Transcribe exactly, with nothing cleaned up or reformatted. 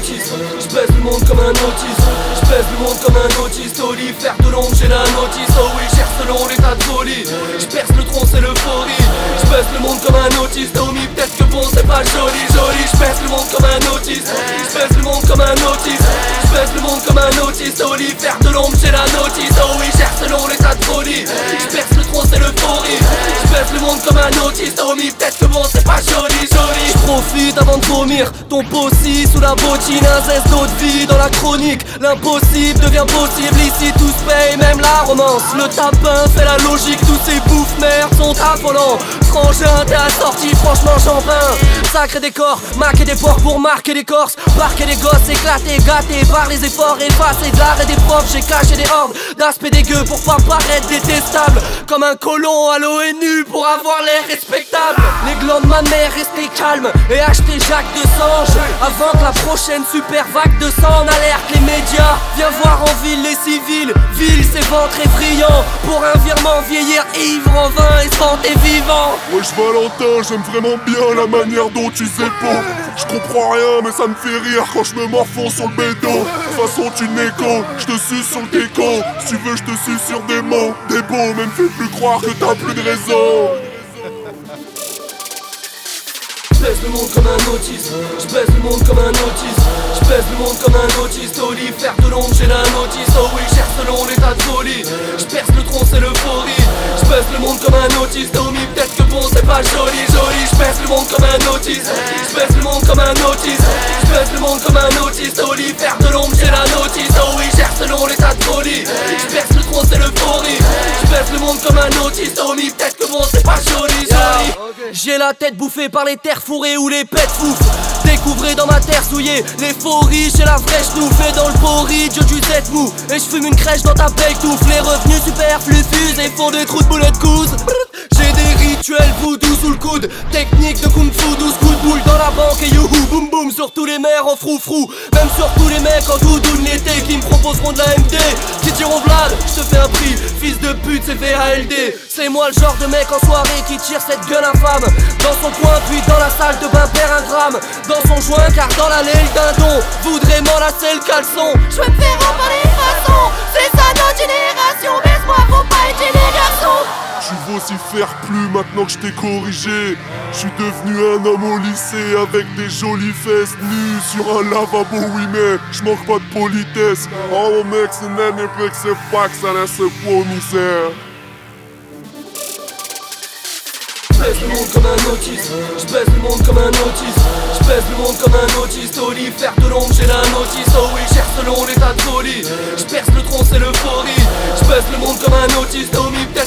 autiste. J'baisse le monde comme un autiste. J'baisse le monde comme un autiste. Oli, faire de l'ombre, j'ai la notice. Oh oui, cherche selon l'état de folie. J'perce le tronc, c'est l'euphorie. J'baisse le monde comme un autiste. Oh oui, peut-être que bon, c'est pas joli, joli. J'baisse le monde comme un autiste. J'baisse le monde comme un autiste. J'baisse le monde comme un autiste. Oli, faire de l'ombre, j'ai la notice. Oh oui, cherche selon l'état de folie. J'perce le tronc, c'est l'euphorie. J'baisse le monde comme un autiste. Oh oui, peut-être que bon, c'est pas joli, joli. J'profite avant de vomir. Ton possi sous la bottine, un zeste d'eau de vie dans la chronique. L'impossible devient possible, ici tout se paye, même la romance. Le tapin fait la logique, tous ces bouffes merdes sont affolants. Frangin, t'es assorti, franchement j'en peins. Sacré décor, maquer des porcs pour marquer des corses. Parquer des gosses, éclatés, gâtés par les efforts. Effacés de l'art et des profs, j'ai caché des hordes d'aspects dégueux pour pas paraître détestable. Comme un colon à l'ONU pour avoir l'air respectable. Les glands de ma mère, restez calme et achetez Jacques de Sange avant que la prochaine super vague de sang en alerte les médias. Viens voir en ville les civils, ville ses ventres effrayants. Pour un virement vieillir ivre en vin et santé vivant. Wesh Valentin, j'aime vraiment bien la manière dont tu zépo. Je comprends rien mais ça me fait rire quand je me morfonds sur le bédo. De toute façon tu n'écho, je te suce sur le déco. Si tu veux je te suce sur des mots, des beaux, même fais plus croire que t'as plus de raison. J'baisse le monde comme un autiste. J'baisse le monde comme un autiste. J'baisse le monde comme un autiste. Oli, faire de l'ombre, j'ai la notice. Oh oui, cherche selon l'état de folie. J'perce le tronc, c'est l'euphorie. J'baisse le monde comme un autiste. Oh oui, peut-être que bon, c'est pas joli, joli. J'baisse le monde comme un autiste. J'baisse le monde comme un autiste. J'baisse le monde comme un autiste. Oli, faire de l'ombre, j'ai la notice. Oh oui, cherche selon l'état de folie. J'perce le tronc, c'est l'euphorie. J'baisse le monde comme un autiste. Oh oui, peut-être que bon, c'est pas joli, joli. J'ai la tête bouffée par les terres fourrées ou les pets fouf. Découvrez dans ma terre souillée les faux riches et la vraie chenouf. Et dans le porridge du Z mou. Et j'fume une crèche dans ta belle touffe. Les revenus superflus fusent et font des trous de boulettes couses. J'ai des rituels voodoo sous le coude. Technique de kung fu, douze coups de boule dans la banque. Et youhou boum boum sur tous les mères en frou-frou. Même sur tous les mecs en doudoune l'été qui me proposeront de la M D. Qui diront Vlad, je te fais un prix. Fils de pute, c'est V A L D. C'est moi le genre de mec en soirée qui tire cette gueule infâme. Dans son coin puis dans la salle de bain perd un gramme. Dans son joint car dans l'allée le dindon voudrait m'enlacer le caleçon. Je veux me faire emballer les façons. C'est ça notre génération. Baisse-moi, faut pas être les garçons. Tu veux aussi faire plus maintenant que je t'ai corrigé. Je suis devenu un homme au lycée avec des jolies fesses nues sur un lavabo, oui mais je manque pas de politesse. Oh mec, c'est même épais que c'est pas que ça laisse pour misère. J'baisse le monde comme un autiste. J'baisse le monde comme un autiste. J'baisse le monde comme un autiste. Oli, faire de l'ombre, j'ai la notice. Oh oui, cherche selon l'état de folie. J'perce le tronc, c'est l'euphorie. J'baisse le monde comme un autiste. Oh oui,